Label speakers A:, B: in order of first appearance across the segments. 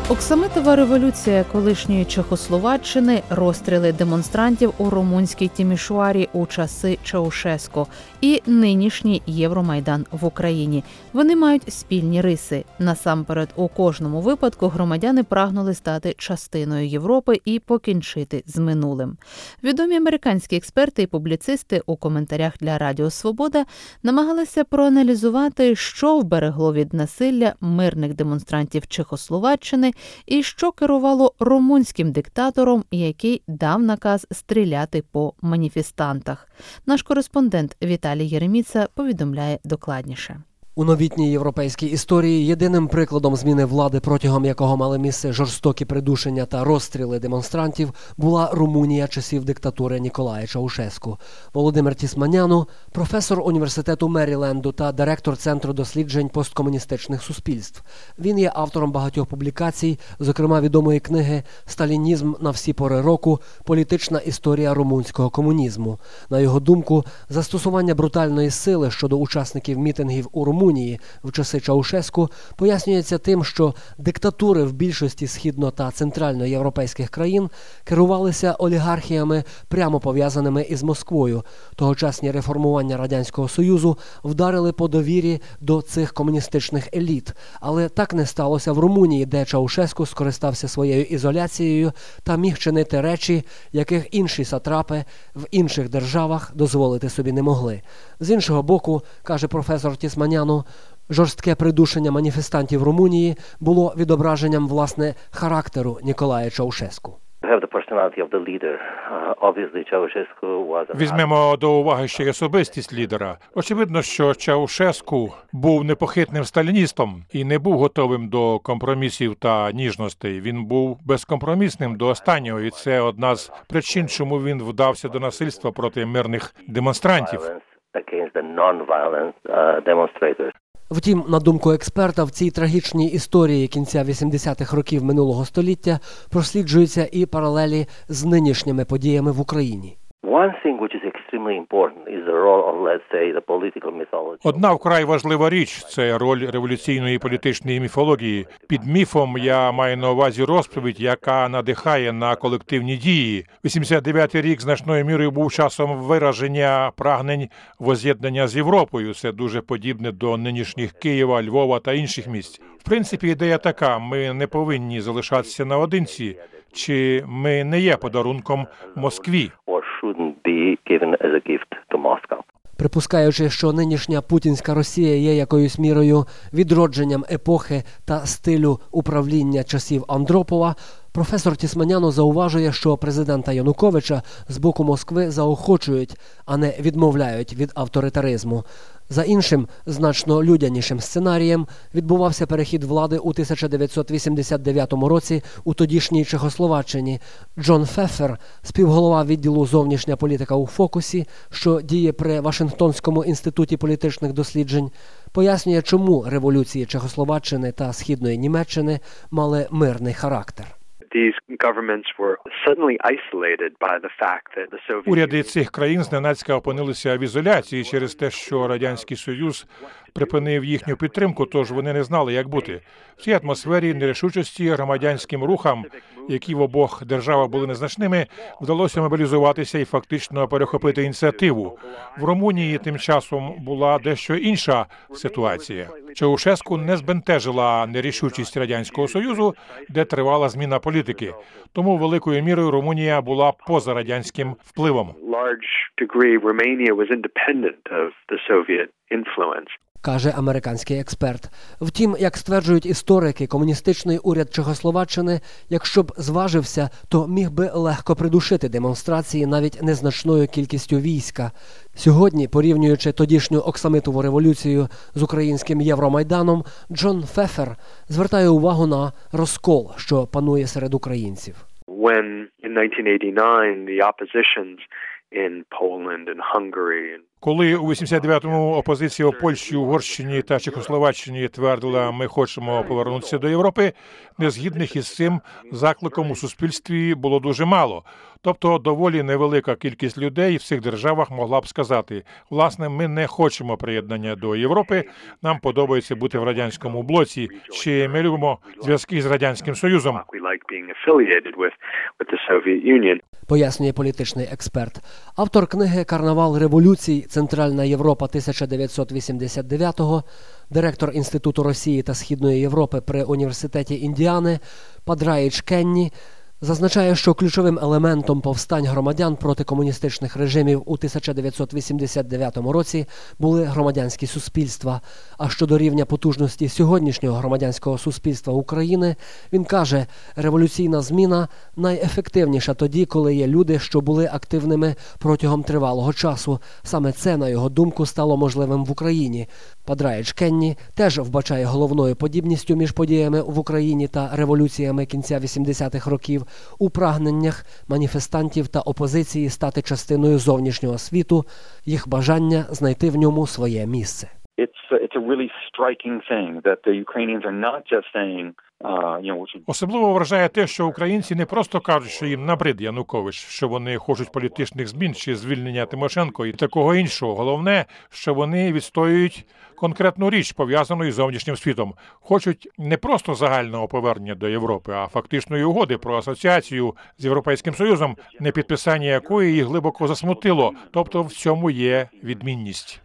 A: Оксамитова революція колишньої Чехословаччини, розстріли демонстрантів у румунській Тімішоарі у часи Чаушеску і нинішній Євромайдан в Україні. Вони мають спільні риси. Насамперед, у кожному випадку громадяни прагнули стати частиною Європи і покінчити з минулим. Відомі американські експерти і публіцисти у коментарях для Радіо Свобода намагалися проаналізувати, що вберегло від насилля мирних демонстрантів Чехословаччини і що керувало румунським диктатором, який дав наказ стріляти по маніфестантах. Наш кореспондент Віталій Єреміца повідомляє докладніше.
B: У новітній європейській історії єдиним прикладом зміни влади, протягом якого мали місце жорстокі придушення та розстріли демонстрантів, була Румунія часів диктатури Ніколая Чаушеску. Володимир Тісманяну – професор університету Меріленду та директор Центру досліджень посткомуністичних суспільств. Він є автором багатьох публікацій, зокрема відомої книги «Сталінізм на всі пори року. Політична історія румунського комунізму». На його думку, застосування брутальної сили щодо учасників мітингів у Румунії в часи Чаушеску пояснюється тим, що диктатури в більшості східно- та центральноєвропейських країн керувалися олігархіями, прямо пов'язаними із Москвою. Тогочасні реформування Радянського Союзу вдарили по довірі до цих комуністичних еліт. Але так не сталося в Румунії, де Чаушеску скористався своєю ізоляцією та міг чинити речі, яких інші сатрапи в інших державах дозволити собі не могли. З іншого боку, каже професор Тісманяну, жорстке придушення маніфестантів Румунії було відображенням, власне, характеру Ніколая Чаушеску.
C: Візьмемо до уваги ще й особистість лідера. Очевидно, що Чаушеску був непохитним сталіністом і не був готовим до компромісів та ніжностей. Він був безкомпромісним до останнього, і це одна з причин, чому він вдався до насильства проти мирних демонстрантів.
B: Втім, на думку експерта, в цій трагічній історії кінця 80-х років минулого століття просліджуються і паралелі з нинішніми подіями в Україні.
C: Одна вкрай важлива річ – це роль революційної політичної міфології. Під міфом я маю на увазі розповідь, яка надихає на колективні дії. 89-й рік значною мірою був часом вираження прагнень возз'єднання з Європою. Це дуже подібне до нинішніх Києва, Львова та інших місць. В принципі, ідея така – ми не повинні залишатися наодинці. Чи ми не є подарунком Москві?
B: Припускаючи, що нинішня путінська Росія є якоюсь мірою відродженням епохи та стилю управління часів Андропова, професор Тісманяну зауважує, що президента Януковича з боку Москви заохочують, а не відмовляють від авторитаризму. За іншим, значно людянішим сценарієм відбувався перехід влади у 1989 році у тодішній Чехословаччині. Джон Феффер, співголова відділу «Зовнішня політика у фокусі», що діє при Вашингтонському інституті політичних досліджень, пояснює, чому революції Чехословаччини та Східної Німеччини мали мирний характер.
C: Уряди цих країн зненацька опинилися в ізоляції через те, що Радянський Союз припинив їхню підтримку, тож вони не знали, як бути. В цій атмосфері нерішучості громадянським рухам, які в обох державах були незначними, вдалося мобілізуватися і фактично перехопити ініціативу. В Румунії тим часом була дещо інша ситуація. Чаушеску не збентежила нерішучість Радянського Союзу, де тривала зміна політики. Тому великою мірою Румунія була поза радянським впливом.
B: Каже американський експерт. Втім, як стверджують історики, комуністичний уряд Чехословаччини, якщо б зважився, то міг би легко придушити демонстрації навіть незначною кількістю війська. Сьогодні, порівнюючи тодішню Оксамитову революцію з українським Євромайданом, Джон Феффер звертає увагу на розкол, що панує серед українців.
D: in Poland and Hungary.
C: Коли у 89-му опозиція у Польщі, Угорщині та Чехословаччині твердила, ми хочемо повернутися до Європи, незгідних із цим закликом у суспільстві було дуже мало. Тобто доволі невелика кількість людей в цих державах могла б сказати, власне, ми не хочемо приєднання до Європи, нам подобається бути в радянському блоці, чи ми любимо зв'язки з Радянським Союзом.
B: Пояснює політичний експерт. Автор книги «Карнавал революцій. Центральна Європа 1989-го», директор Інституту Росії та Східної Європи при Університеті Індіани Падраїч Кенні зазначає, що ключовим елементом повстань громадян проти комуністичних режимів у 1989 році були громадянські суспільства. А щодо рівня потужності сьогоднішнього громадянського суспільства України, він каже, революційна зміна найефективніша тоді, коли є люди, що були активними протягом тривалого часу. Саме це, на його думку, стало можливим в Україні. Падраїч Кенні теж вбачає головною подібністю між подіями в Україні та революціями кінця 80-х років у прагненнях маніфестантів та опозиції стати частиною зовнішнього світу, їх бажання знайти в ньому своє місце.
C: Особливо вражає те, що українці не просто кажуть, що їм набрид Янукович, що вони хочуть політичних змін чи звільнення Тимошенко і такого іншого. Головне, що вони відстоюють конкретну річ, пов'язану із зовнішнім світом. Хочуть не просто загального повернення до Європи, а фактичної угоди про асоціацію з Європейським Союзом, непідписання якої їх глибоко засмутило. Тобто в цьому є відмінність.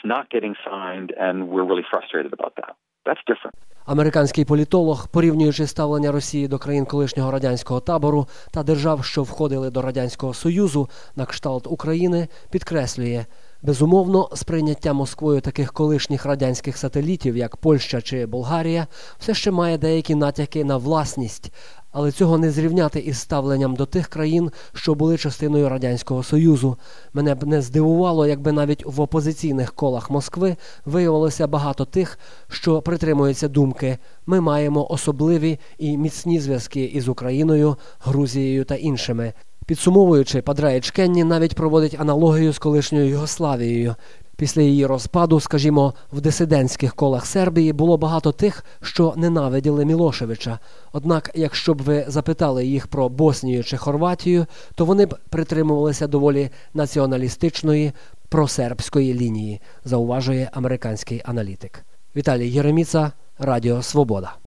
B: Американський політолог, порівнюючи ставлення Росії до країн колишнього радянського табору та держав, що входили до Радянського Союзу, на кшталт України, підкреслює, безумовно, сприйняття Москвою таких колишніх радянських сателітів, як Польща чи Болгарія, все ще має деякі натяки на власність, але цього не зрівняти із ставленням до тих країн, що були частиною Радянського Союзу. Мене б не здивувало, якби навіть в опозиційних колах Москви виявилося багато тих, що притримуються думки «ми маємо особливі і міцні зв'язки із Україною, Грузією та іншими». Підсумовуючи, Падраїч Кенні навіть проводить аналогію з колишньою Югославією. Після її розпаду, скажімо, в дисидентських колах Сербії було багато тих, що ненавиділи Мілошевича. Однак, якщо б ви запитали їх про Боснію чи Хорватію, то вони б притримувалися доволі націоналістичної, просербської лінії, зауважує американський аналітик. Віталій Єреміца, Радіо Свобода.